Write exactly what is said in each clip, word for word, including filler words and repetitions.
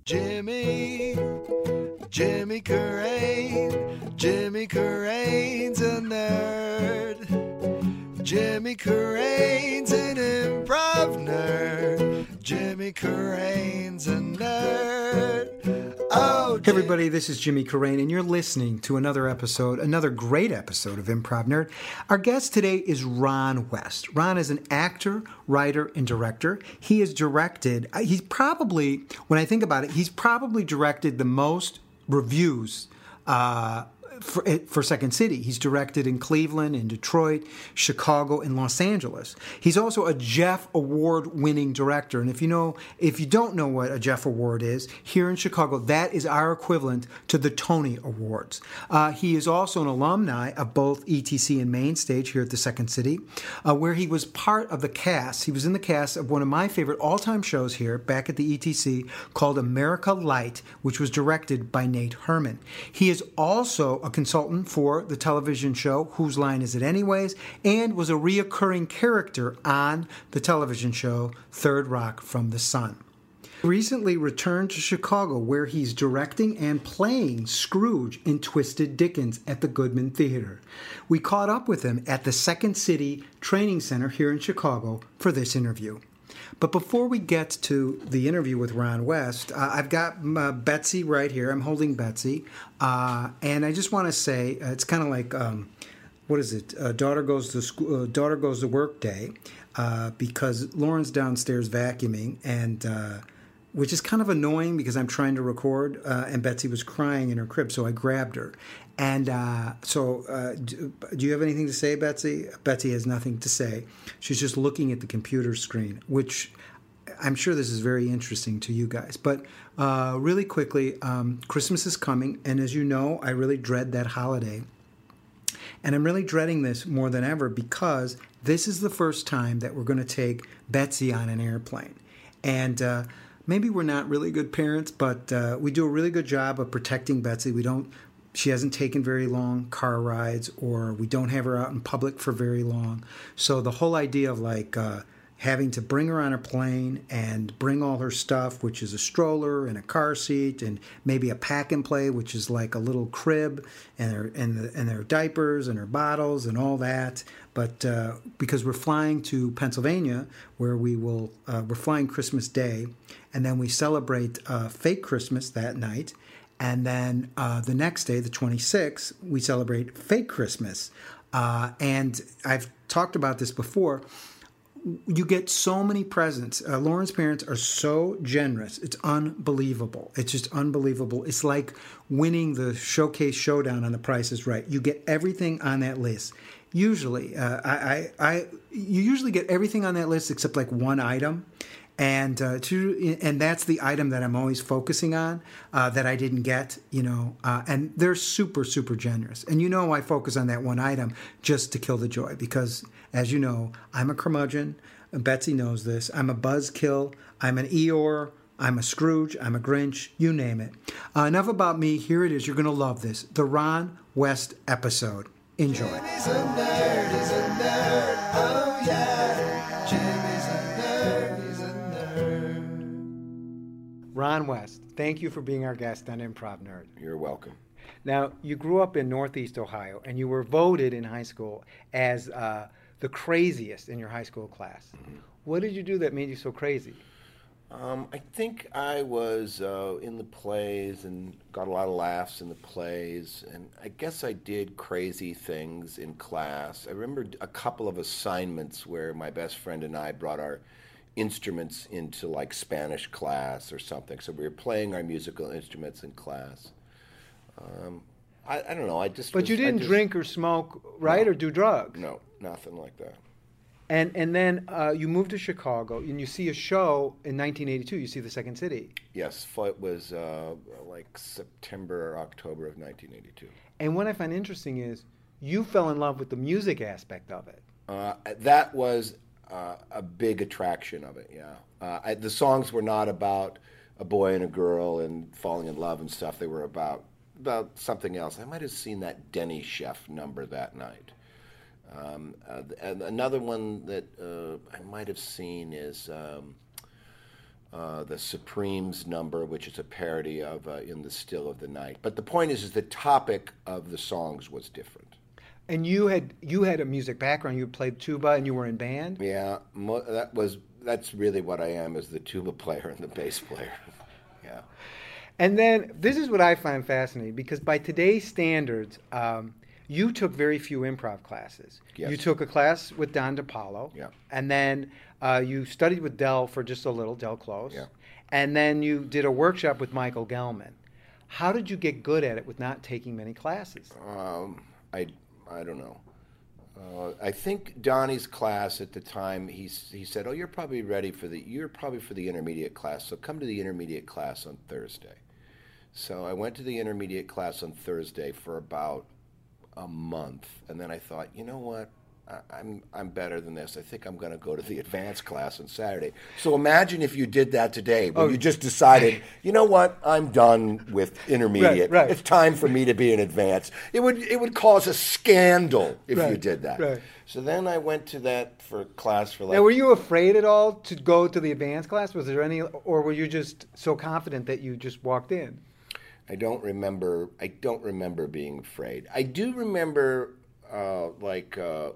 Jimmy, Jimmy Carrane, Jimmy Carrane's a nerd. Jimmy Carrane's an improv nerd. Jimmy Carrane's a nerd. Oh, hey everybody, this is Jimmy Carrane, and you're listening to another episode, another great episode of Improv Nerd. Our guest today is Ron West. Ron is an actor, writer, and director. He has directed, he's probably, when I think about it, he's probably directed the most reviews uh, For, for Second City. He's directed in Cleveland, in Detroit, Chicago, and Los Angeles. He's also a Jeff Award-winning director. And if you know, if you don't know what a Jeff Award is, here in Chicago, that is our equivalent to the Tony Awards. Uh, he is also an alumni of both E T C and Main Stage here at the Second City, uh, where he was part of the cast. He was in the cast of one of my favorite all-time shows here back at the E T C called America Light, which was directed by Nate Herman. He is also a consultant for the television show Whose Line Is It Anyways, and was a reoccurring character on the television show Third Rock from the Sun. He recently returned to Chicago, where he's directing and playing Scrooge in Twisted Dickens at the Goodman Theater. We caught up with him at the Second City Training Center here in Chicago for this interview. But before we get to the interview with Ron West, uh, I've got uh, Betsy right here. I'm holding Betsy. Uh, and I just want to say, uh, it's kind of like, um, what is it? Uh, daughter goes to school, uh, daughter goes to work day, uh, because Lauren's downstairs vacuuming, and uh, which is kind of annoying because I'm trying to record, uh, and Betsy was crying in her crib, so I grabbed her. And uh, so, uh, do, do you have anything to say, Betsy? Betsy has nothing to say. She's just looking at the computer screen, which I'm sure this is very interesting to you guys. But uh, really quickly, um, Christmas is coming, and as you know, I really dread that holiday. And I'm really dreading this more than ever because this is the first time that we're going to take Betsy on an airplane. And uh, maybe we're not really good parents, but uh, we do a really good job of protecting Betsy. We don't. She hasn't taken very long car rides, or we don't have her out in public for very long. So the whole idea of like uh, having to bring her on a plane and bring all her stuff, which is a stroller and a car seat and maybe a pack and play, which is like a little crib, and her and the, and their diapers and her bottles and all that. But uh, because we're flying to Pennsylvania, where we will uh, we're flying Christmas Day, and then we celebrate uh, fake Christmas that night. And then uh, the next day, the twenty-sixth, we celebrate fake Christmas. Uh, and I've talked about this before. You get so many presents. Uh, Lauren's parents are so generous. It's unbelievable. It's just unbelievable. It's like winning the Showcase Showdown on The Price is Right. You get everything on that list. Usually, uh, I, I, I, you usually get everything on that list except like one item. And uh, to, and that's the item that I'm always focusing on uh, that I didn't get, you know. Uh, and they're super, super generous. And you know I focus on that one item just to kill the joy because, as you know, I'm a curmudgeon. Betsy knows this. I'm a buzzkill. I'm an Eeyore. I'm a Scrooge. I'm a Grinch. You name it. Uh, enough about me. Here it is. You're going to love this. The Ron West episode. Enjoy. Jimmy's a nerd, he's a nerd, oh yeah. Jimmy's a nerd, he's a nerd. Ron West, thank you for being our guest on Improv Nerd. You're welcome. Now, you grew up in Northeast Ohio, and you were voted in high school as uh, the craziest in your high school class. Mm-hmm. What did you do that made you so crazy? Um, I think I was uh, in the plays and got a lot of laughs in the plays, and I guess I did crazy things in class. I remember a couple of assignments where my best friend and I brought our instruments into like Spanish class or something, so we were playing our musical instruments in class. Um, I, I don't know, I just But was, you didn't just, drink or smoke, right, no, or do drugs? No, nothing like that. And and then uh, you moved to Chicago, and you see a show in nineteen eighty-two. You see The Second City. Yes, it was uh, like September or October of nineteen eighty-two. And what I find interesting is you fell in love with the music aspect of it. Uh, that was uh, a big attraction of it, yeah. Uh, I, the songs were not about a boy and a girl and falling in love and stuff. They were about, about something else. I might have seen that Denny Chef number that night. Um, uh, and another one that uh, I might have seen is um, uh, the Supremes number, which is a parody of uh, In the Still of the Night. But the point is, is the topic of the songs was different. And you had you had a music background. You played tuba and you were in band. Yeah, mo- that was that's really what I am, is the tuba player and the bass player. Yeah. And then this is what I find fascinating, because by today's standards, um, you took very few improv classes. Yes. You took a class with Don DePaulo. Yeah. And then uh, you studied with Del for just a little, Del Close. Yeah. And then you did a workshop with Michael Gelman. How did you get good at it with not taking many classes? Um, I I don't know. Uh, I think Donnie's class at the time, he he said, "Oh, you're probably ready for the you're probably for the intermediate class. So come to the intermediate class on Thursday." So I went to the intermediate class on Thursday for about a month, and then I thought, you know what? I, I'm I'm better than this. I think I'm going to go to the advanced class on Saturday. So imagine if you did that today, when Oh. you just decided, you know what? I'm done with intermediate. Right, right. It's time for me to be in advanced. It would it would cause a scandal if you Right, did that. right. So then I went to that for class for like. Now, were you afraid at all to go to the advanced class? Was there any, or were you just so confident that you just walked in? I don't remember. I don't remember being afraid. I do remember, uh, like, uh,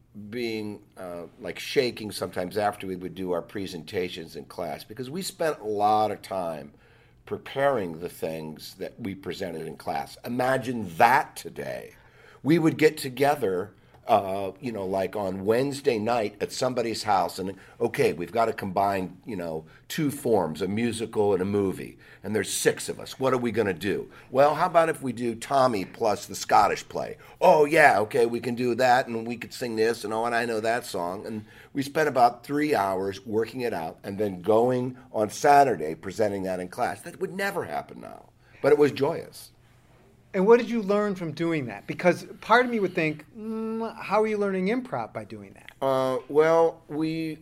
being uh, like shaking sometimes after we would do our presentations in class, because we spent a lot of time preparing the things that we presented in class. Imagine that today. We would get together, uh, you know, like on Wednesday night at somebody's house, and okay, we've got to combine, you know, two forms, a musical and a movie, and there's six of us. What are we going to do? Well, how about if we do Tommy plus the Scottish play? Oh, yeah, okay, we can do that, and we could sing this, and oh, and I know that song. And we spent about three hours working it out, and then going on Saturday presenting that in class. That would never happen now, but it was joyous. And what did you learn from doing that? Because part of me would think, mm, how are you learning improv by doing that? Uh, well, we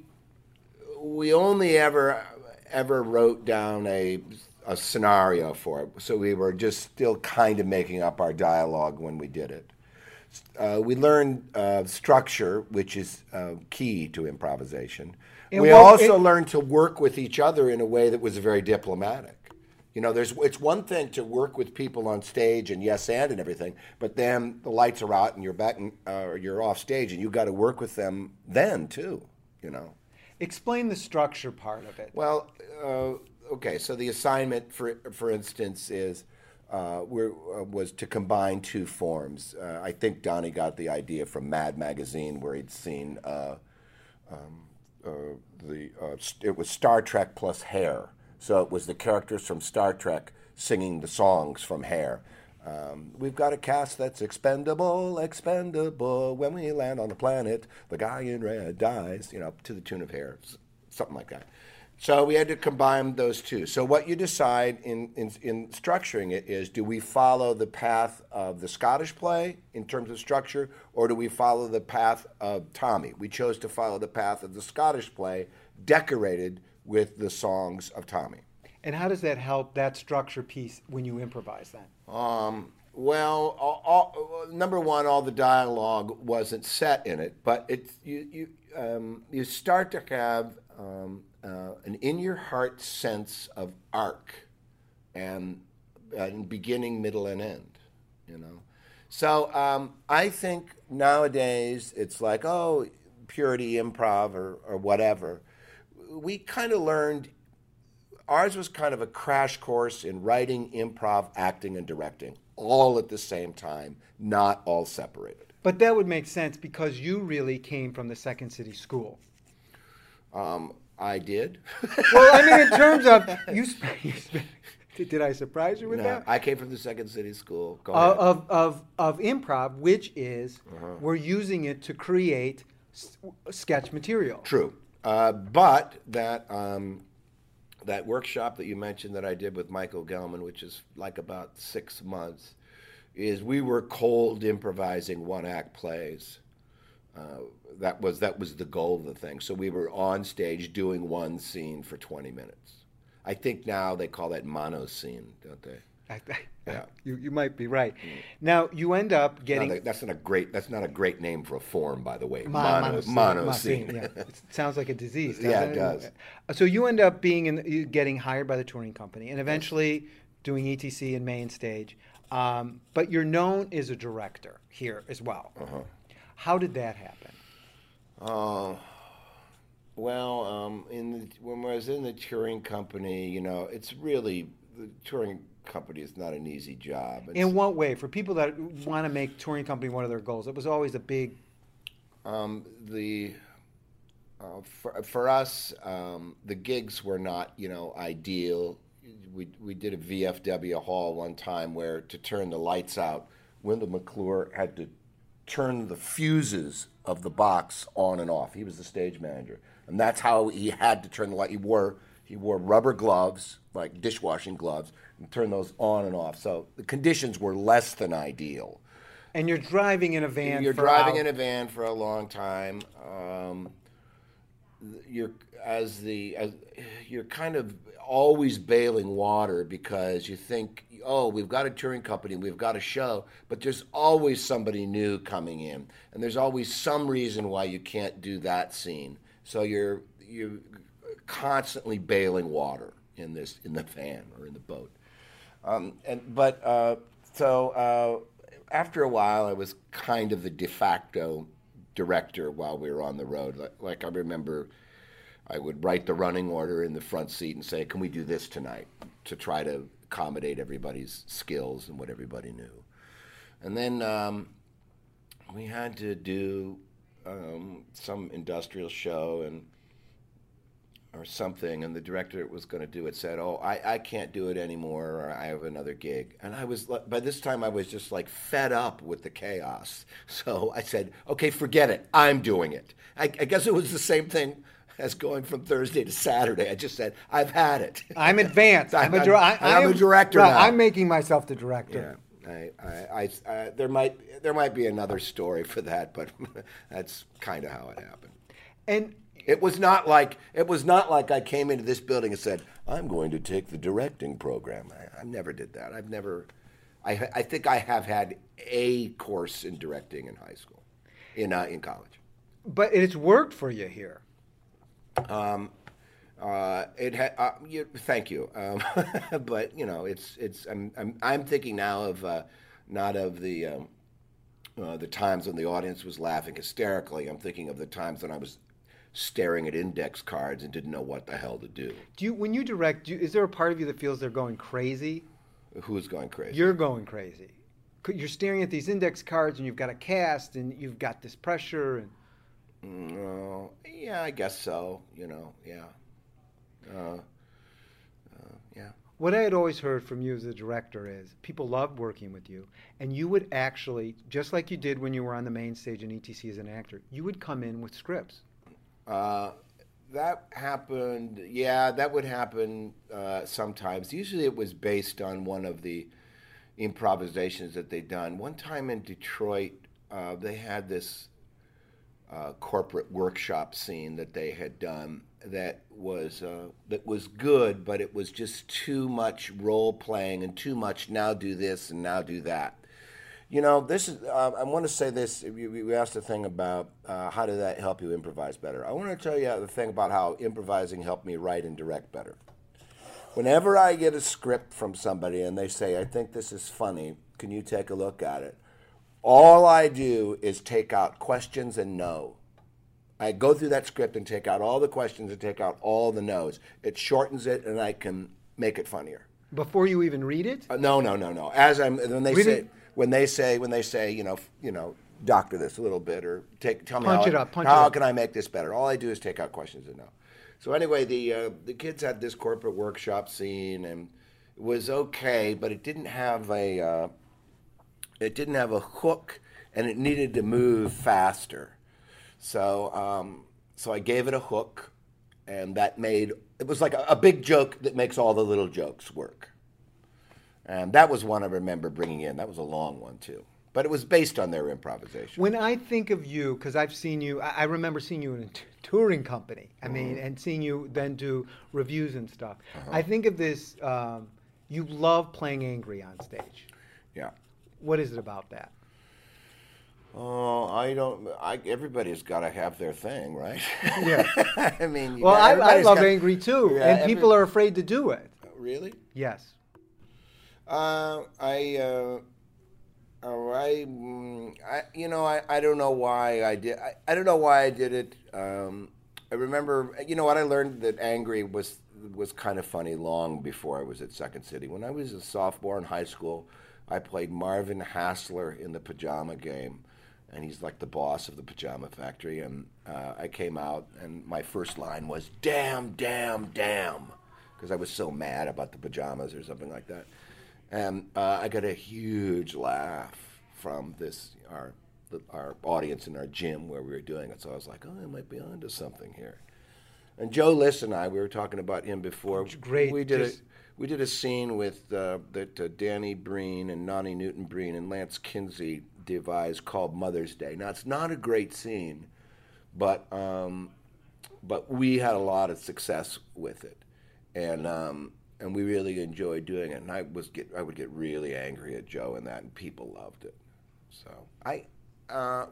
we only ever ever wrote down a a scenario for it, so we were just still kind of making up our dialogue when we did it. Uh, we learned uh, structure, which is uh, key to improvisation. And we what- also it- learned to work with each other in a way that was very diplomatic. You know, there's it's one thing to work with people on stage and yes and and everything, but then the lights are out and you're back, in, uh, or you're off stage, and you got to work with them then too. You know. Explain the structure part of it. Well, uh, okay. So the assignment, for for instance, is uh, we're, uh, was to combine two forms. Uh, I think Donnie got the idea from Mad Magazine, where he'd seen uh, um, uh, the uh, it was Star Trek plus Hair. So it was the characters from Star Trek singing the songs from Hair. Um, we've got a cast that's expendable, expendable. When we land on the planet, the guy in red dies, you know, to the tune of Hair, s- something like that. So we had to combine those two. So what you decide in, in, in structuring it is, do we follow the path of the Scottish play in terms of structure, or do we follow the path of Tommy? We chose to follow the path of the Scottish play, decorated with the songs of Tommy. And how does that help that structure piece when you improvise that? Um, well, all, all, number one, all the dialogue wasn't set in it, but it's you you um, you start to have um, uh, an in your heart sense of arc, and, and beginning, middle, and end. You know, so um, I think nowadays it's like, oh, purity improv or or whatever. We kind of learned, ours was kind of a crash course in writing, improv, acting, and directing, all at the same time, not all separated. But that would make sense because you really came from the Second City School. Um, I did. Well, I mean, in terms of, you, sp- you sp- did I surprise you with No, that? I came from the Second City School. Go Uh, ahead. of, of, of improv, which is Uh-huh. we're using it to create s- sketch material. True. Uh, but that um, that workshop that you mentioned that I did with Michael Gelman, which is like about six months, is we were cold improvising one act plays. Uh, that was that was the goal of the thing. So we were on stage doing one scene for twenty minutes. I think now they call that mono scene, don't they? I, I, Yeah. you you might be right. Now you end up getting Now, that- that's not a great. That's not a great name for a form, by the way. Mon- Mono, monosine, monosine. monosine, yeah. It sounds like a disease. Doesn't Yeah, it does. So you end up being in, you getting hired by the touring company, and eventually doing E T C and main stage. Um, but you're known as a director here as well. Uh-huh. How did that happen? Uh, well, um, in the, when I was in the touring company, you know, it's really the touring company is not an easy job. It's, In what way? For people that want to make touring company one of their goals, it was always a big. um, the uh, for for us, um, the gigs were not, you know, ideal. We we did a V F W hall one time where to turn the lights out, Wendell McClure had to turn the fuses of the box on and off. He was the stage manager, and that's how he had to turn the light. He wore he wore rubber gloves, like dishwashing gloves, and turn those on and off. So the conditions were less than ideal. And you're driving in a van. You're for driving hours. in a van for a long time. Um, you're as the as, you're kind of always bailing water because you think, oh, we've got a touring company, we've got a show, but there's always somebody new coming in, and there's always some reason why you can't do that scene. So you're you're constantly bailing water in this in the van or in the boat. Um, and but uh, so uh, after a while, I was kind of the de facto director while we were on the road. Like, like I remember, I would write the running order in the front seat and say, "Can we do this tonight?" to try to accommodate everybody's skills and what everybody knew. And then um, we had to do um, some industrial show and. or something, and the director that was going to do it said, "Oh, I, I can't do it anymore, or I have another gig." And I was, by this time, I was just like fed up with the chaos. So I said, "Okay, forget it. I'm doing it." I, I guess it was the same thing as going from Thursday to Saturday. I just said, "I've had it." I'm advanced. I'm, I'm, a, dir- I, I'm I am, a director right, now. I'm making myself the director. Yeah, I, I, I, I, there might, there might be another story for that, but that's kind of how it happened. And It was not like it was not like I came into this building and said, "I'm going to take the directing program." I, I never did that. I've never. I, I think I have had a course in directing in high school, in uh, in college. but it's worked for you here. Uh, it ha- uh, you, thank you, um, but you know, it's it's. I'm I'm, I'm thinking now of uh, not of the um, uh, the times when the audience was laughing hysterically. I'm thinking of the times when I was staring at index cards and didn't know what the hell to do. Do you, when you direct, do you, is there a part of you that feels they're going crazy? Who's going crazy? You're going crazy. C- You're staring at these index cards, and you've got a cast, and you've got this pressure, and No, yeah, I guess so. You know, yeah, uh, uh, yeah. what I had always heard from you as a director is people loved working with you, and you would actually, just like you did when you were on the main stage in E T C as an actor, you would come in with scripts. Uh, that happened. Yeah, that would happen uh, sometimes. Usually, it was based on one of the improvisations that they'd done. One time in Detroit, uh, they had this uh, corporate workshop scene that they had done that was uh, that was good, but it was just too much role playing and too much now do this and now do that. You know, this is. Uh, I want to say this. You, you asked the thing about uh, how did that help you improvise better. I want to tell you the thing about how improvising helped me write and direct better. Whenever I get a script from somebody and they say, "I think this is funny, can you take a look at it?" All I do is take out questions and no. I go through that script and take out all the questions and take out all the no's. It shortens it, and I can make it funnier. Before you even read it? Uh, no, no, no, no. As I'm when they Really? say when they say when they say you know f- you know doctor this a little bit or take tell me Punch how, it up, punch how it up. can I make this better? All I do is take out questions and no. So anyway, the uh, the kids had this corporate workshop scene and it was okay, but it didn't have a uh, it didn't have a hook and it needed to move faster. So um, so I gave it a hook, and that made it was like a, a big joke that makes all the little jokes work. And that was one I remember bringing in. That was a long one, too. But it was based on their improvisation. When I think of you, because I've seen you, I, I remember seeing you in a t- touring company. I mean, and seeing you then do reviews and stuff. I think of this. Um, You love playing angry on stage. Yeah. What is it about that? Oh, I don't. I everybody's got to have their thing, right? Yeah. I mean, you Well, got- I, I everybody's love got- angry too, Yeah, and every- people are afraid to do it. Really? Yes. Uh, I, uh, oh, I, mm, I, you know, I, I don't know why I did. I, I don't know why I did it. Um, I remember, you know, what I learned that angry was was kind of funny long before I was at Second City. When I was a sophomore in high school, I played Marvin Hassler in the Pajama Game, and he's like the boss of the Pajama Factory. And uh, I came out, and my first line was "Damn, damn, damn," because I was so mad about the pajamas or something like that. And uh, I got a huge laugh from this our our audience in our gym where we were doing it. So I was like, oh, I might be onto something here. And Joe Liss and I, we were talking about him before. Great. We did a Just- we did a scene with uh, that uh, Danny Breen and Nani Newton Breen and Lance Kinsey devised called Mother's Day. Now it's not a great scene, but um, but we had a lot of success with it, and. Um, And we really enjoyed doing it, and I was get I would get really angry at Joe in that, and people loved it. So I, uh,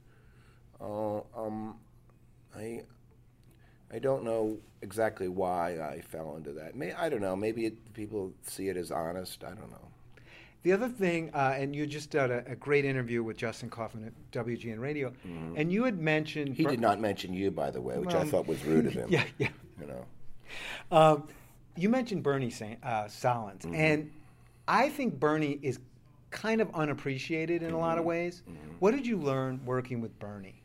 uh, um, I, I don't know exactly why I fell into that. May I don't know. Maybe it, people see it as honest. I don't know. The other thing, uh, and you just did a, a great interview with Justin Kaufman at W G N Radio, and you had mentioned He did not mention you, by the way, which I Well, thought was rude of him. Yeah, yeah. You know. Um, you mentioned Bernie Sa- uh, Sahlins, and I think Bernie is kind of unappreciated in a lot of ways. What did you learn working with Bernie?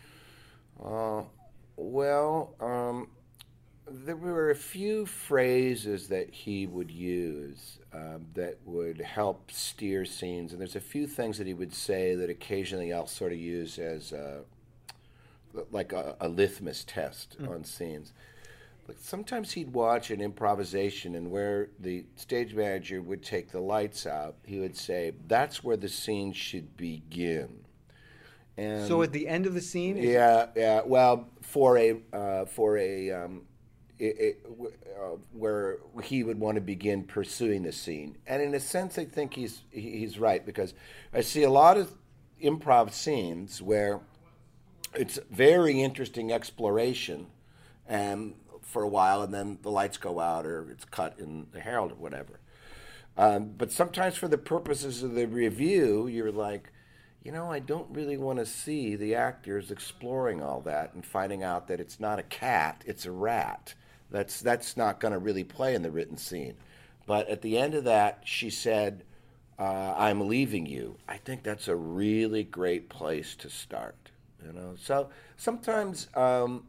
Uh, well, um, there were a few phrases that he would use um, that would help steer scenes, and there's a few things that he would say that occasionally I'll sort of use as uh, like a, a litmus test on scenes. Like sometimes he'd watch an improvisation, and where the stage manager would take the lights out, he would say, "That's where the scene should begin." And So at the end of the scene, is- yeah, yeah. Well, for a uh, for a um, it, it, uh, where he would want to begin pursuing the scene, and in a sense, I think he's he- he's right, because I see a lot of improv scenes where it's very interesting exploration, and for a while, and then the lights go out, or it's cut in the Herald or whatever. Um, but sometimes, for the purposes of the review, you're like, you know, I don't really want to see the actors exploring all that and finding out that it's not a cat, it's a rat. That's that's not going to really play in the written scene. But at the end of that, she said, uh, "I'm leaving you." I think that's a really great place to start. You know, so sometimes um,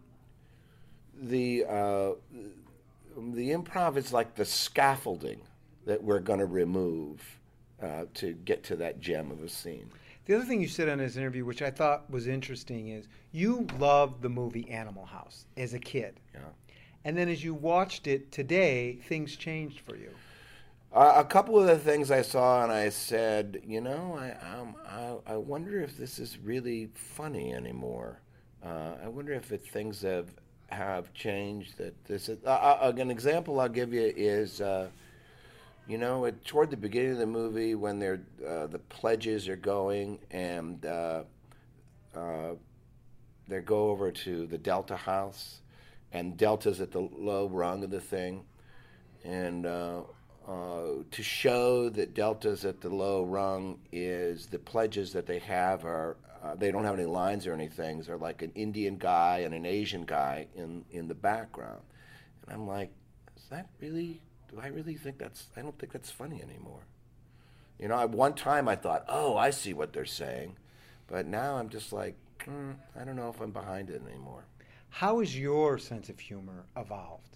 the uh, the improv is like the scaffolding that we're going to remove uh, to get to that gem of a scene. the other thing you said on this interview, which I thought was interesting, is you loved the movie Animal House as a kid. Yeah. And then as you watched it today, things changed for you. Uh, a couple of the things I saw, and I said, you know, I um, I, I wonder if this is really funny anymore. Uh, I wonder if it, things have have changed. That this is, uh, uh, an example I'll give you is, uh, you know, at, toward the beginning of the movie when they're uh, the pledges are going, and uh, uh, they go over to the Delta house, and Delta's at the low rung of the thing, and uh, uh, to show that Delta's at the low rung is the pledges that they have are uh, they don't have any lines or anything. They're like an Indian guy and an Asian guy in in the background, and I'm like, is that really? Do I really think that's? I don't think that's funny anymore. You know, at one time I thought, oh, I see what they're saying, but now I'm just like, mm, I don't know if I'm behind it anymore. How has your sense of humor evolved?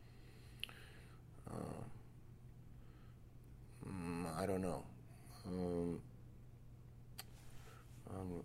Uh, mm, I don't know. Um, um,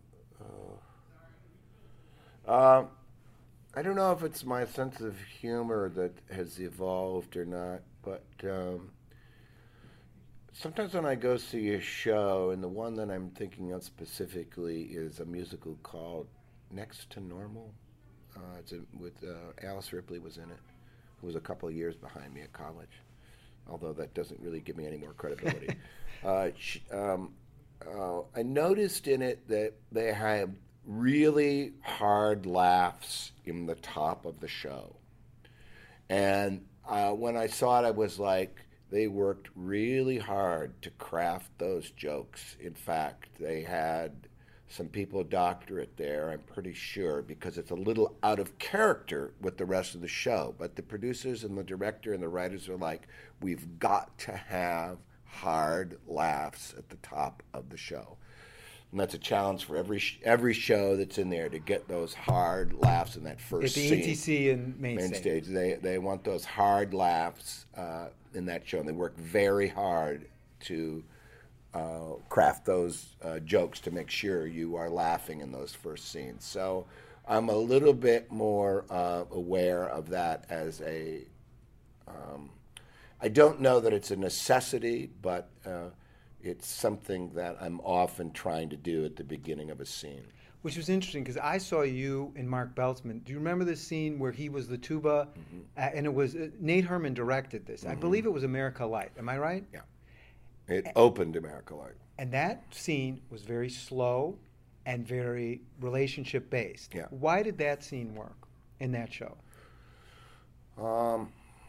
uh, uh, I don't know if it's my sense of humor that has evolved or not, but um, sometimes when I go see a show, and the one that I'm thinking of specifically is a musical called Next to Normal. Uh, it's a, with uh, Alice Ripley was in it, who was a couple of years behind me at college. although that doesn't really give me any more credibility. uh, sh- um, uh, I noticed in it that they had really hard laughs in the top of the show. And uh, when I saw it, I was like, they worked really hard to craft those jokes. In fact, they had some people doctorate there, I'm pretty sure, because it's a little out of character with the rest of the show. But the producers and the director and the writers are like, we've got to have hard laughs at the top of the show. And that's a challenge for every sh- every show that's in there to get those hard laughs in that first At the scene. E T C and main, Main stage. stage. They they want those hard laughs uh, in that show, and they work very hard to uh, craft those uh, jokes to make sure you are laughing in those first scenes. So I'm a little bit more uh, aware of that as a. Um, I don't know that it's a necessity, but uh, it's something that I'm often trying to do at the beginning of a scene. Which was interesting because I saw you and Mark Beltzman. Do you remember this scene where he was the tuba, Mm-hmm. uh, and it was uh, Nate Herman directed this? Mm-hmm. I believe it was America Light. Am I right? Yeah. It opened America Light. And that scene was very slow and very relationship based. Yeah. Why did that scene work in that show? Um,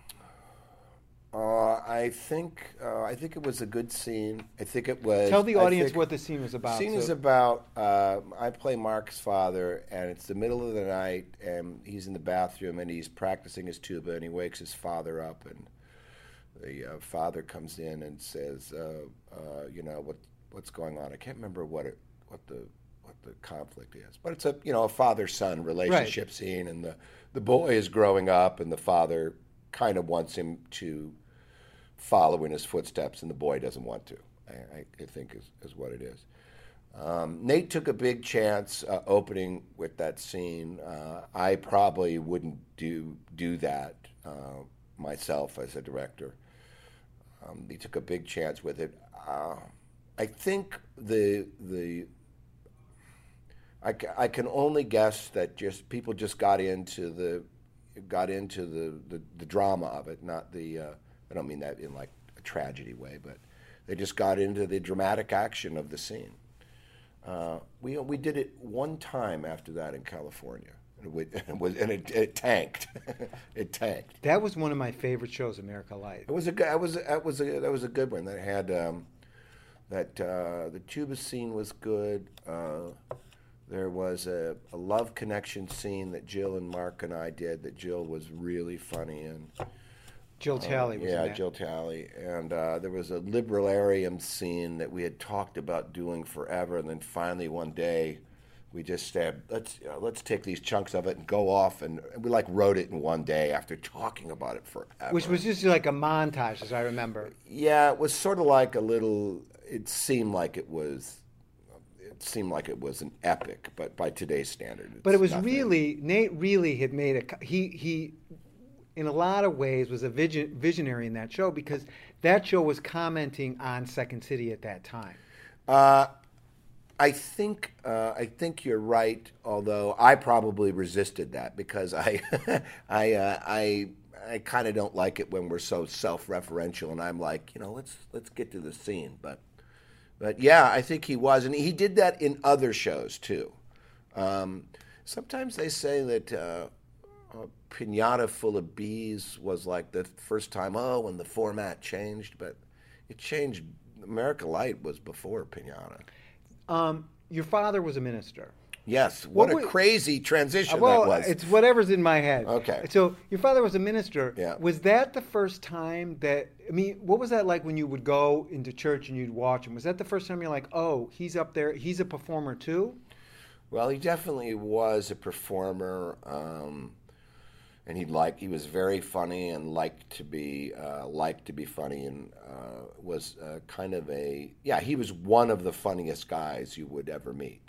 uh, I think uh, I think it was a good scene. I think it was. Tell the I audience think what the scene was The about. scene is so- about. Uh, I play Mark's father, and it's the middle of the night, and he's in the bathroom, and he's practicing his tuba, and he wakes his father up, and the uh, father comes in and says, uh, uh, "You know what? What's going on?" I can't remember what it, what the what the conflict is, but it's a you know a father-son relationship scene, and the the boy is growing up, and the father kind of wants him to follow in his footsteps, and the boy doesn't want to. I, I, I think is, is what it is. Um, Nate took a big chance uh, opening with that scene. Uh, I probably wouldn't do do that uh, myself as a director. Um, he took a big chance with it. Uh, I think the the I, ca- I can only guess that just people just got into the got into the, the, the drama of it, not the. Uh, I don't mean that in like a tragedy way, but they just got into the dramatic action of the scene. Uh, we we did it one time after that in California, and it, it was and it, it tanked. It tanked. That was one of my favorite shows, America Light. It was a good. That was that was a that was a good one. That had um, that uh, the tuba scene was good. Uh, there was a, a love connection scene that Jill and Mark and I did that Jill was really funny in. Jill Talley was yeah, in that. Jill Talley. And uh, there was a liberarium scene that we had talked about doing forever, and then finally one day we just said, let's you know, let's take these chunks of it and go off, and we like wrote it in one day after talking about it forever. Which was just like a montage, as I remember. Yeah, it was sort of like a little. It seemed like it was. It seemed like it was an epic, but by today's standard, it's But it was nothing. really, Nate really had made a, co- he, he, in a lot of ways was a vision, visionary in that show because that show was commenting on Second City at that time. Uh, I think uh, I think you're right. Although I probably resisted that because I I uh, I I kind of don't like it when we're so self-referential, and I'm like, you know, let's let's get to the scene. But but yeah, I think he was, and he did that in other shows too. Um, sometimes they say that. Uh, Uh, Pinata Full of Bees was like the first time, oh, when the format changed, but it changed. America Light was before Pinata. Um, your father was a minister. Yes, What what, a wa- crazy transition well, that was. it's whatever's in my head. Okay. So your father was a minister. Yeah. Was that the first time that, I mean, what was that like when you would go into church and you'd watch him? Was that the first time you're like, oh, he's up there, he's a performer too? Well, he definitely was a performer, um, and he liked. He was very funny and liked to be uh, liked to be funny, and uh, was uh, kind of a yeah. He was one of the funniest guys you would ever meet.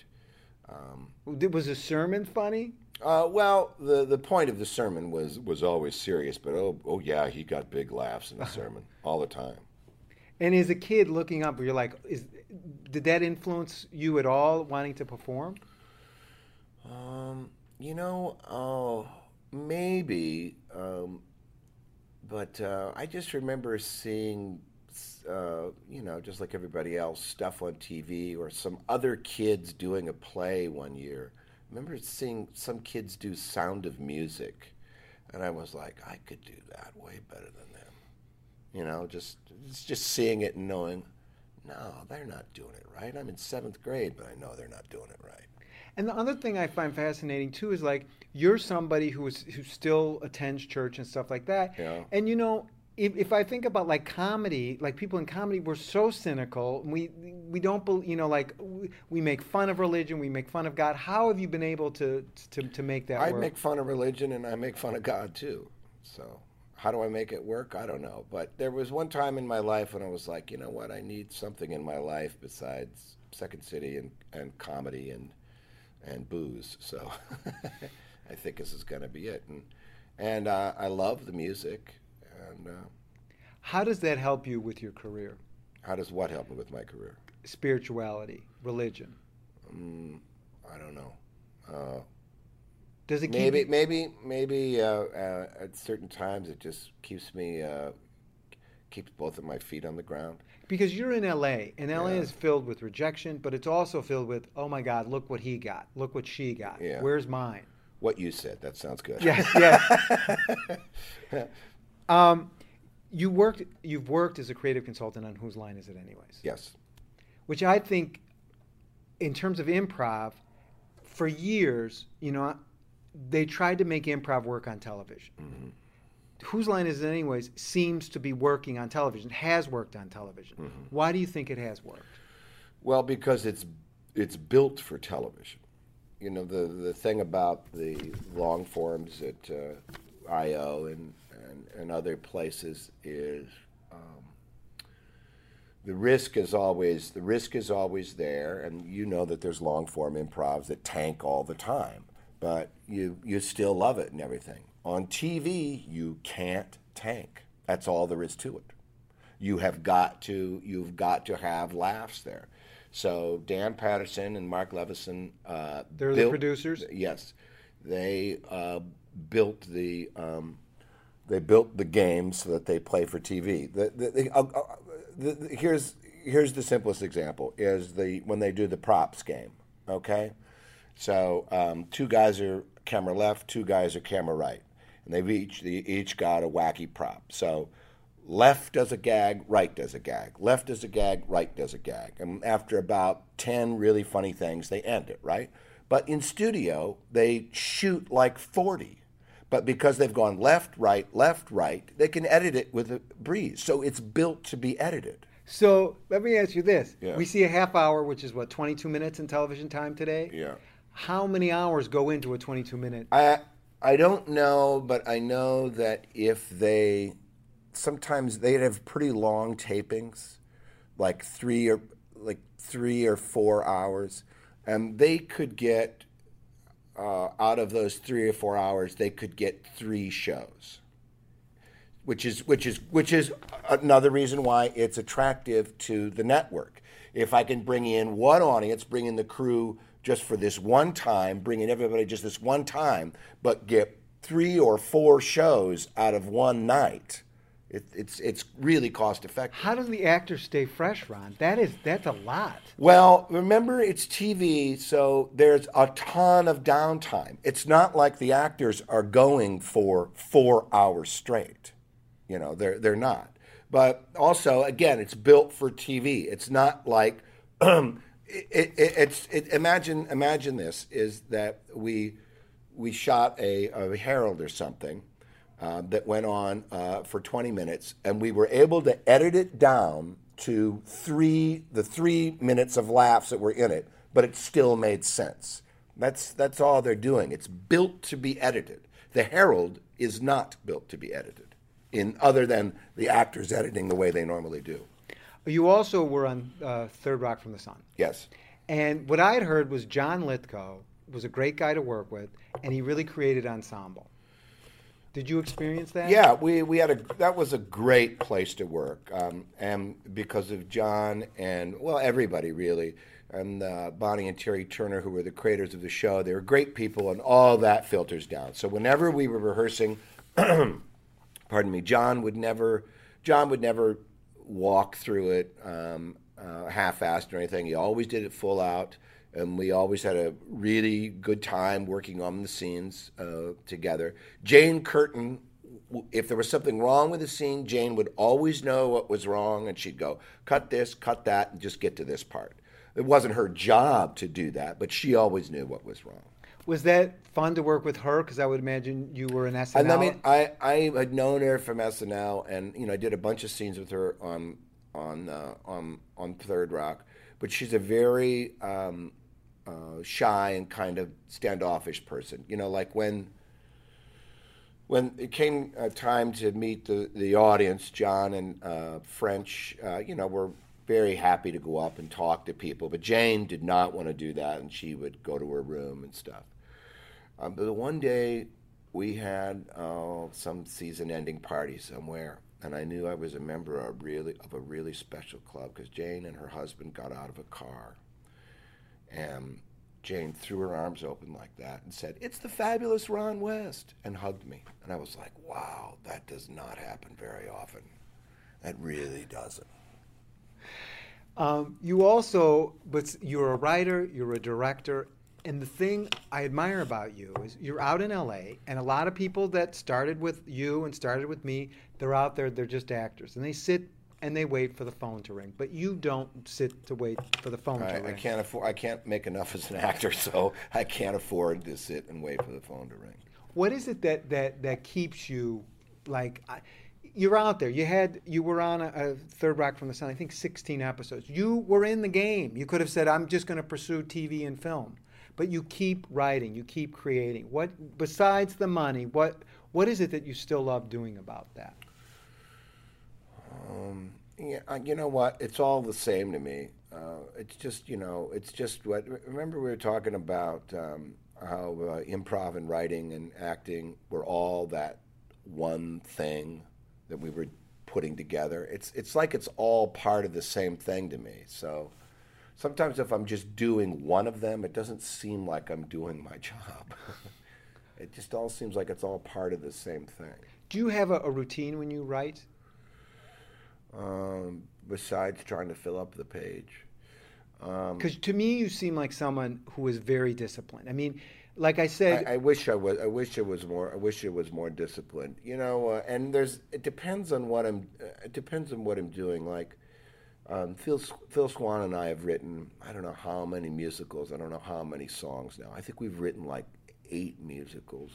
Um, Was the sermon funny? Uh, well, the, the point of the sermon was, was always serious, but oh oh yeah, he got big laughs in the sermon all the time. And as a kid looking up, you're like, is, did that influence you at all wanting to perform? Um, you know, oh, maybe, um, but uh, I just remember seeing, uh, you know, just like everybody else, stuff on T V or some other kids doing a play one year. I remember seeing some kids do Sound of Music, and I was like, I could do that way better than them. You know, just just seeing it and knowing, no, they're not doing it right. I'm in seventh grade, but I know they're not doing it right. And the other thing I find fascinating too is like you're somebody who is who still attends church and stuff like that. Yeah. And you know, if, if I think about like comedy, like people in comedy, we're so cynical. We we don't, bel- you know, like we, we make fun of religion, we make fun of God. How have you been able to to, to make that I work? make fun of religion and I make fun of God too. So how do I make it work? I don't know. But there was one time in my life when I was like, you know what, I need something in my life besides Second City and, and comedy and and booze. So I think this is going to be it. And and uh, I love the music. And uh, How does that help you with your career? how does what help me with my career? Spirituality, religion. Mm, I don't know. Uh, Does it keep maybe you- maybe maybe uh, uh, at certain times it just keeps me uh, keeps both of my feet on the ground. Because you're in L A, and L A Yeah. is filled with rejection, but it's also filled with, oh my God, look what he got. Look what she got. Yeah. Where's mine? What you said, that sounds good. Yes, yes. um, you worked, you've worked as a creative consultant on Whose Line Is It Anyways? Yes. Which I think, in terms of improv, for years, you know, they tried to make improv work on television. Mm-hmm. Whose Line Is It Anyways seems to be working on television, has worked on television. Mm-hmm. Why do you think it has worked? Well, because it's it's built for television. You know, the the thing about the long forms at uh, I O and, and and other places is um, the risk is always the risk is always there, and you know that there's long form improvs that tank all the time, but you you still love it and everything. On T V, you can't tank. That's all there is to it. You have got to you've got to have laughs there. So Dan Patterson and Mark Levison, uh, They're the built- producers? Yes, they uh, built the um, they built the games so that they play for T V. The, the, the, uh, uh, the, the, here's here's the simplest example: is the when they do the props game. Okay, so um, two guys are camera left, two guys are camera right, and they've each they each got a wacky prop. So left does a gag, right does a gag. Left does a gag, right does a gag. And after about ten really funny things, they end it, right? But in studio, they shoot like forty. But because they've gone left, right, left, right, they can edit it with a breeze. So it's built to be edited. So let me ask you this. Yeah. We see a half hour, which is what, twenty-two minutes in television time today? Yeah. How many hours go into a twenty-two minute? I I don't know, but I know that if they sometimes they'd have pretty long tapings, like three or like three or four hours, and they could get uh, out of those three or four hours, they could get three shows, which is which is which is another reason why it's attractive to the network. If I can bring in one audience, bring in the crew just for this one time, bring in everybody just this one time, but get three or four shows out of one night, it, it's it's really cost effective. How does the actor stay fresh, Ron? That is, that's a lot. Well, remember it's T V, so there's a ton of downtime. It's not like the actors are going for four hours straight. You know, they're they're not. But also, again, it's built for T V. It's not like um, it, it, it's. It, imagine imagine this is that we we shot a, a Herald or something uh, that went on uh, for twenty minutes, and we were able to edit it down to three the three minutes of laughs that were in it, but it still made sense. That's that's all they're doing. It's built to be edited. The Herald is not built to be edited. In other than the actors editing the way they normally do. You also were on uh, Third Rock from the Sun. Yes. And what I had heard was John Lithgow was a great guy to work with, and he really created ensemble. Did you experience that? Yeah, we, we had a that was a great place to work, um, and because of John and well everybody really, and uh, Bonnie and Terry Turner, who were the creators of the show, they were great people, and all that filters down. So whenever we were rehearsing pardon me, John would never, John would never walk through it um, uh, half-assed or anything. He always did it full out, and we always had a really good time working on the scenes uh, together. Jane Curtin, if there was something wrong with the scene, Jane would always know what was wrong, and she'd go, cut this, cut that, and just get to this part. It wasn't her job to do that, but she always knew what was wrong. Was that fun to work with her? Because I would imagine you were in S N L. And I mean, I, I had known her from S N L, and you know, I did a bunch of scenes with her on on uh, on on Third Rock. But she's a very um, uh, shy and kind of standoffish person. You know, like when when it came uh, time to meet the the audience, John and uh, French, uh, you know, were very happy to go up and talk to people. But Jane did not want to do that, and she would go to her room and stuff. Um, but one day we had uh, some season-ending party somewhere, and I knew I was a member of, really, of a really special club because Jane and her husband got out of a car, and Jane threw her arms open like that and said, "It's the fabulous Ron West," and hugged me. And I was like, wow, that does not happen very often. That really doesn't. Um, you also, but you're a writer, you're a director, and the thing I admire about you is you're out in L A, and a lot of people that started with you and started with me, they're out there, they're just actors, and they sit and they wait for the phone to ring. But you don't sit to wait for the phone I, to ring. I can't afford. I can't make enough as an actor, so I can't afford to sit and wait for the phone to ring. What is it that that that keeps you like? I, You're out there. You had you were on a, a Third Rock from the Sun, I think sixteen episodes. You were in the game. You could have said, "I'm just going to pursue T V and film," but you keep writing. You keep creating. What besides the money? What what is it that you still love doing about that? Um, yeah, uh, you know what? It's all the same to me. Uh, it's just you know, it's just what. Remember, we were talking about um, how uh, improv and writing and acting were all that one thing that we were putting together. It's it's like it's all part of the same thing to me. So sometimes if I'm just doing one of them, it doesn't seem like I'm doing my job. It just all seems like it's all part of the same thing. Do you have a, a routine when you write? Um, besides trying to fill up the page. Because um, to me, you seem like someone who is very disciplined. I mean, like I said, I, I wish I was. I wish it was more. I wish it was more disciplined. You know, uh, and there's. It depends on what I'm. Uh, it depends on what I'm doing. Like, um, Phil Phil Swan and I have written. I don't know how many musicals. I don't know how many songs now. I think we've written like eight musicals,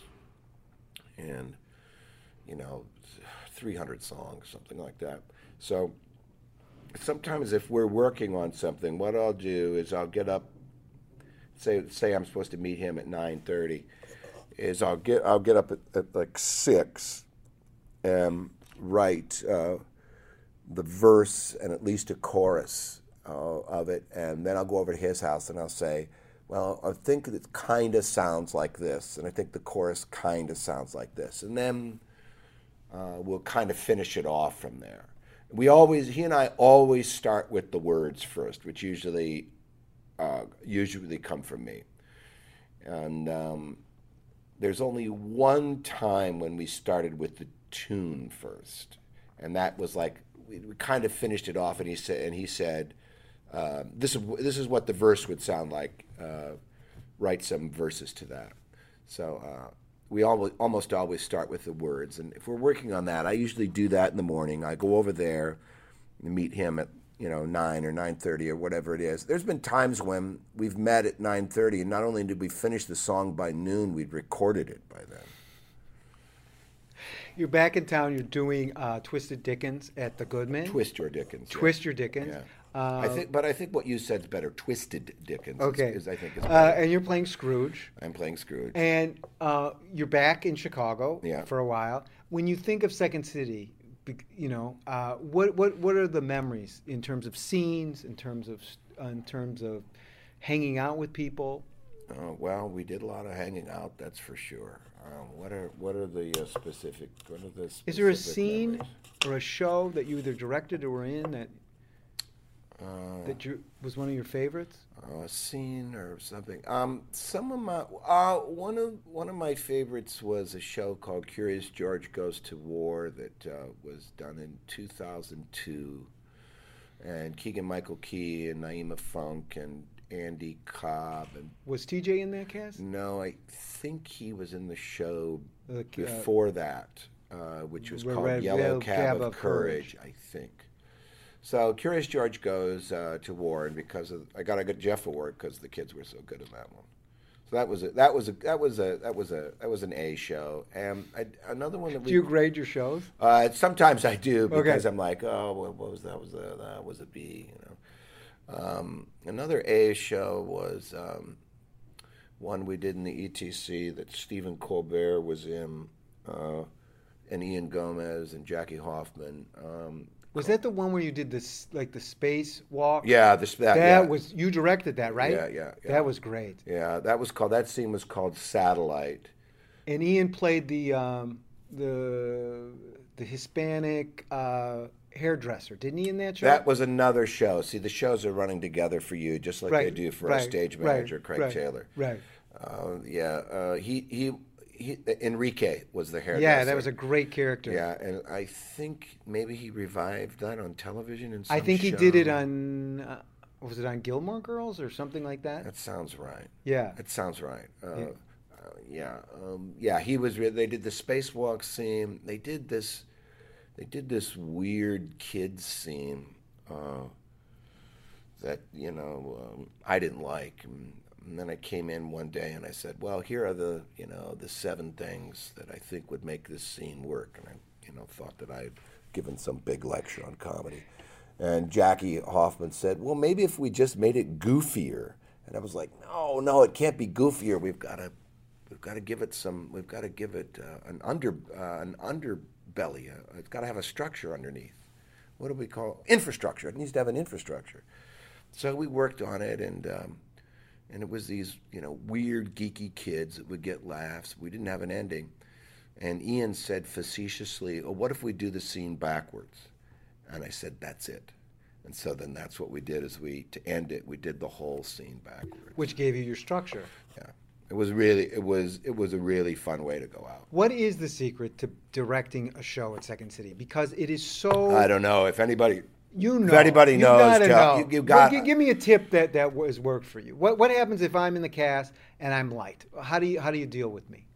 and you know, three hundred songs, something like that. So sometimes if we're working on something, what I'll do is I'll get up. Say, say I'm supposed to meet him at nine thirty. Is I'll get I'll get up at, at like six, and write uh, the verse and at least a chorus uh, of it, and then I'll go over to his house and I'll say, well, I think it kind of sounds like this, and I think the chorus kind of sounds like this, and then uh, we'll kind of finish it off from there. We always he and I always start with the words first, which usually. Uh, usually come from me. And um, there's only one time when we started with the tune first. And that was like, we, we kind of finished it off, and he said, and he said uh, this, is, this is what the verse would sound like. Uh, write some verses to that. So uh, we always, almost always start with the words. And if we're working on that, I usually do that in the morning. I go over there and meet him at you know, nine or nine thirty or whatever it is. There's been times when we've met at nine thirty, and not only did we finish the song by noon, we'd recorded it by then. You're back in town. You're doing uh, Twisted Dickens at the Goodman. Twist Your Dickens. Twist yeah. Your Dickens. Yeah. Uh, I think, but I think what you said's better. Twisted Dickens. Okay. Is, is I think is better. Uh, and you're playing Scrooge. I'm playing Scrooge. And uh, you're back in Chicago yeah. for a while. When you think of Second City, you know, uh, what what what are the memories in terms of scenes, in terms of uh, in terms of hanging out with people? Uh, well, we did a lot of hanging out, that's for sure. Um, what are what are the uh, specific? What are the specific Is there a scene memories? or a show that you either directed or were in that Uh, that you was one of your favorites? uh, scene or something. Um, some of my uh, one of one of my favorites was a show called Curious George Goes to War that uh, was done in two thousand two, and Keegan Michael Key and Naima Funk and Andy Cobb and Was T J in that cast? no, I think he was in the show Uh, uh, before that, uh, which was Red- called Red- Yellow Red Cab, Cab of, of Courage, I think. So Curious George goes uh, to war, and because of I got a good Jeff Award because the kids were so good in that one. So that was a, that was a, that was a that was a that was an A show. And I, another one that we Do you grade your shows? uh, sometimes I do because Okay. I'm like, oh, what, what was that? Was a that was a B, you know. Um, another A show was um, one we did in the E T C that Stephen Colbert was in, uh, and Ian Gomez and Jackie Hoffman. Um, Was that the one where you did this, like the space walk? yeah, this that, That yeah. was you directed that, right? Yeah, yeah, yeah. That was great. Yeah, that was called. That scene was called Satellite. And Ian played the um, the the Hispanic uh, hairdresser, didn't he, in that show? That was another show. See, the shows are running together for you, just like Right, they do for our right, stage right, manager, Craig right, Taylor. Right. Uh, yeah, uh, he, he he Enrique was the hairdresser. Yeah, that was a great character. Yeah, and I think maybe he revived that on television in some I think he show. did it on, uh, was it on Gilmore Girls or something like that? That sounds right. Yeah. It sounds right. Uh, Yeah. uh, yeah, um, yeah. He was. Re- they did the spacewalk scene. They did this. They did this weird kids scene uh, that you know um, I didn't like. And, and then I came in one day and I said, "Well, here are the you know the seven things that I think would make this scene work." And I you know thought that I'd given some big lecture on comedy. And Jackie Hoffman said, "Well, maybe if we just made it goofier." And I was like, "No, no, it can't be goofier. We've got to, we've got to give it some. We've got to give it uh, an under, uh, an underbelly. Uh, it's got to have a structure underneath. What do we call it? Infrastructure? It needs to have an infrastructure." So we worked on it, and um, and it was these you know weird geeky kids that would get laughs. We didn't have an ending, and Ian said facetiously, "Oh, what if we do the scene backwards?" And I said, "That's it." And so then that's what we did is we, to end it, we did the whole scene backwards. Which gave you your structure. Yeah. It was really, it was, it was a really fun way to go out. What is the secret to directing a show at Second City? Because it is so... I don't know if anybody, You know. if anybody you knows, gotta Joe, know. you, you got, Well, gi- give me a tip that that has worked for you. What what happens if I'm in the cast and I'm light? How do you how do you deal with me?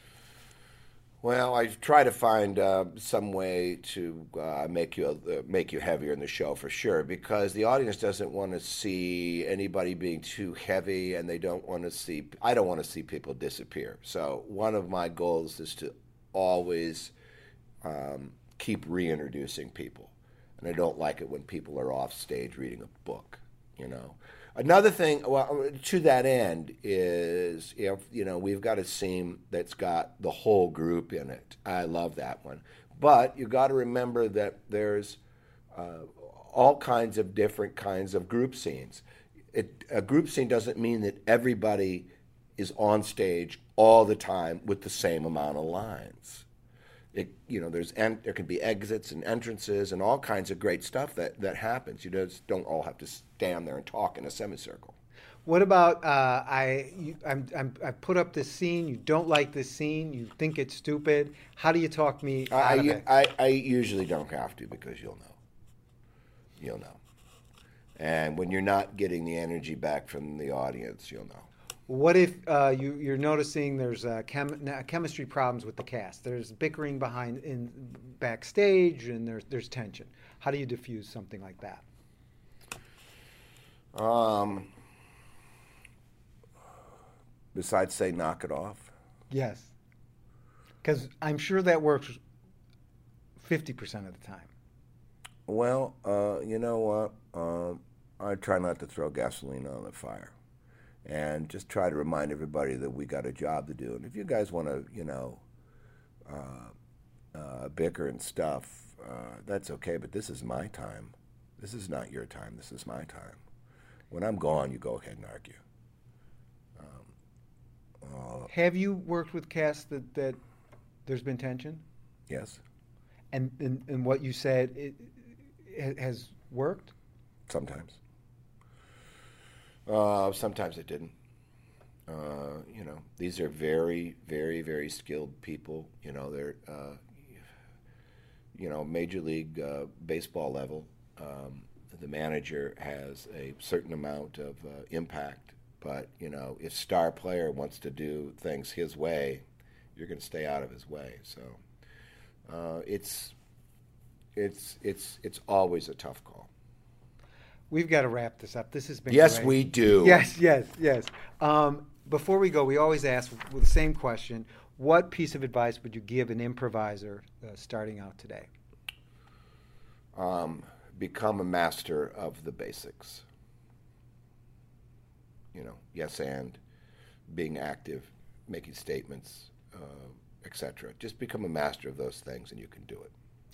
well, I try to find uh, some way to uh, make you uh, make you heavier in the show for sure, because the audience doesn't want to see anybody being too heavy, and they don't want to see. I don't want to see people disappear. So one of my goals is to always um, keep reintroducing people, and I don't like it when people are off stage reading a book. You know. Another thing, well, to that end, is if you know we've got a scene that's got the whole group in it. I love that one, but you got to remember that there's uh, all kinds of different kinds of group scenes. It, a group scene doesn't mean that everybody is on stage all the time with the same amount of lines. It, you know, there's en- there can be exits and entrances and all kinds of great stuff that, that happens. You just don't all have to stand there and talk in a semicircle. What about uh, I? You, I'm, I'm I put up this scene. You don't like this scene. You think it's stupid. How do you talk me out I, of it? I, I usually don't have to because you'll know. You'll know. And when you're not getting the energy back from the audience, you'll know. What if uh, you, you're noticing there's uh, chem- chemistry problems with the cast? There's bickering behind in backstage, and there's there's tension. How do you diffuse something like that? Um, besides say knock it off. Yes, because I'm sure that works fifty percent of the time. Well, uh, you know what? Uh, I try not to throw gasoline on the fire. And just try to remind everybody that we got a job to do. And if you guys want to, you know, uh, uh, bicker and stuff, uh, that's okay. But this is my time. This is not your time. This is my time. When I'm gone, you go ahead and argue. Um, uh, Have you worked with casts that, that there's been tension? yes. And, and, and what you said it, it has worked? Sometimes. Uh, sometimes it didn't. Uh, you know, these are very, very, very skilled people. You know, they're, uh, you know, Major League uh, Baseball level. Um, the manager has a certain amount of uh, impact, but, you know, if star player wants to do things his way, you're going to stay out of his way. So uh, it's, it's, it's, it's always a tough call. We've got to wrap this up. This has been Yes, great. we do. Yes, yes, yes. Um, before we go, we always ask with the same question: what piece of advice would you give an improviser uh, starting out today? Um, become a master of the basics. You know, yes, and being active, making statements, uh, et cetera. Just become a master of those things, and you can do it.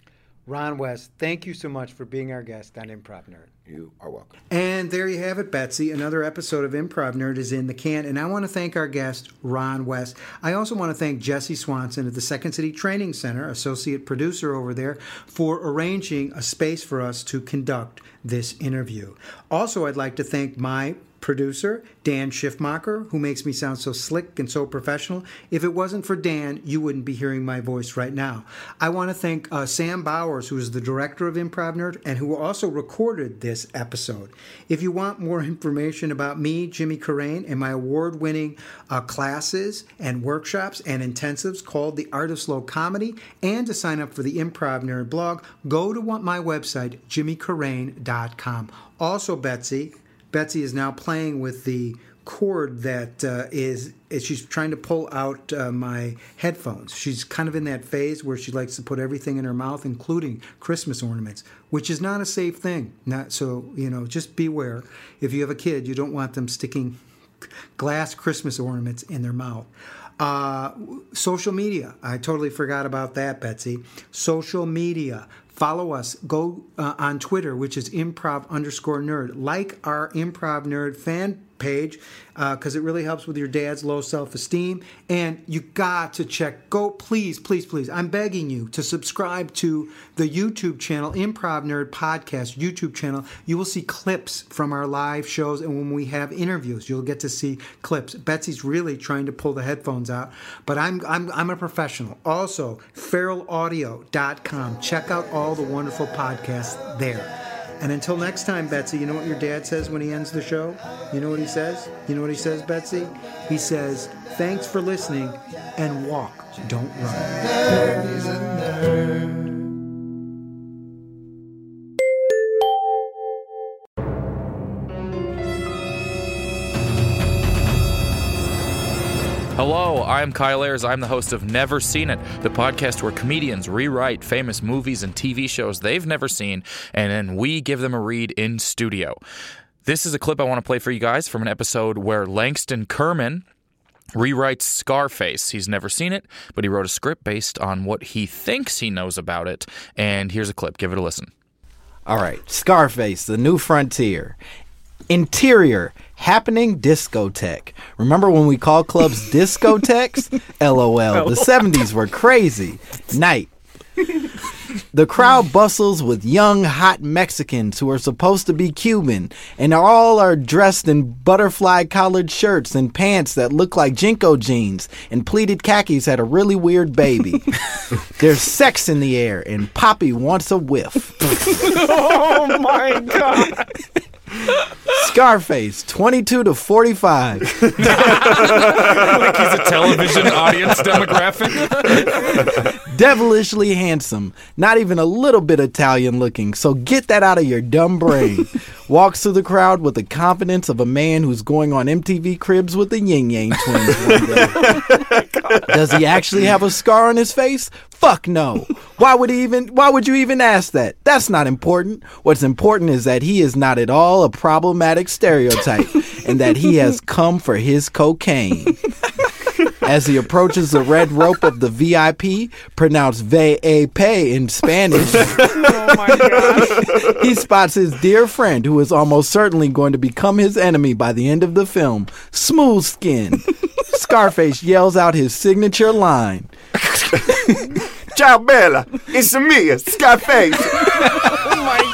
Ron West, thank you so much for being our guest on Improv Nerd. You are welcome. And there you have it, Betsy. Another episode of Improv Nerd is in the can. And I want to thank our guest, Ron West. I also want to thank Jesse Swanson at the Second City Training Center, associate producer over there, for arranging a space for us to conduct this interview. Also, I'd like to thank my producer, Dan Schiffmacher, who makes me sound so slick and so professional. If it wasn't for Dan, you wouldn't be hearing my voice right now. I want to thank uh, Sam Bowers, who is the director of Improv Nerd and who also recorded this episode. If you want more information about me, Jimmy Carrane, and my award-winning uh, classes and workshops and intensives called The Art of Slow Comedy, and to sign up for the Improv Nerd blog, go to my website, jimmy carrane dot com. Also, Betsy, Betsy is now playing with the cord that uh, is, is, she's trying to pull out uh, my headphones. She's kind of in that phase where she likes to put everything in her mouth, including Christmas ornaments, which is not a safe thing. Not so, you know, just beware. If you have a kid, you don't want them sticking glass Christmas ornaments in their mouth. Uh, social media. I totally forgot about that, Betsy. Social media. Follow us. Go uh, on Twitter, which is improv underscore nerd. Like our Improv Nerd fan page because uh, it really helps with your dad's low self-esteem. And you got to check. Go, please, please, please. I'm begging you to subscribe to the YouTube channel, Improv Nerd Podcast YouTube channel. You will see clips from our live shows, and when we have interviews, you'll get to see clips. Betsy's really trying to pull the headphones out, but I'm I'm I'm a professional. Also, feral audio dot com. Check out all the wonderful podcasts there. And until next time, Betsy, you know what your dad says when he ends the show? You know what he says? You know what he says, Betsy? He says, thanks for listening, and walk, don't run. Nerd is a nerd. Hello, I'm Kyle Ayers. I'm the host of Never Seen It, the podcast where comedians rewrite famous movies and T V shows they've never seen, and then we give them a read in studio. This is a clip I want to play for you guys from an episode where Langston Kerman rewrites Scarface. He's never seen it, but he wrote a script based on what he thinks he knows about it, and here's a clip. Give it a listen. All right, Scarface, The New Frontier. Interior, happening discotheque. Remember when we called clubs discotheques? LOL. The seventies were crazy. Night. The crowd bustles with young, hot Mexicans who are supposed to be Cuban, and all are dressed in butterfly collared shirts and pants that look like Jinko jeans, and pleated khakis had a really weird baby. There's sex in the air, and Poppy wants a whiff. Oh my God. Scarface, twenty-two to forty-five. Like he's a television audience demographic. Devilishly handsome, not even a little bit Italian looking, so get that out of your dumb brain. Walks through the crowd with the confidence of a man who's going on M T V Cribs with the Yin Yang Twins one day. Does he actually have a scar on his face? Fuck no. Why would he even why would you even ask that? That's not important. What's important is that he is not at all a problematic stereotype and that he has come for his cocaine. As he approaches the red rope of the V I P, pronounced V A P in Spanish, Oh my God. he spots his dear friend who is almost certainly going to become his enemy by the end of the film, Smooth Skin. Scarface yells out his signature line. Ciao, Bella. It's me, Scarface. Oh my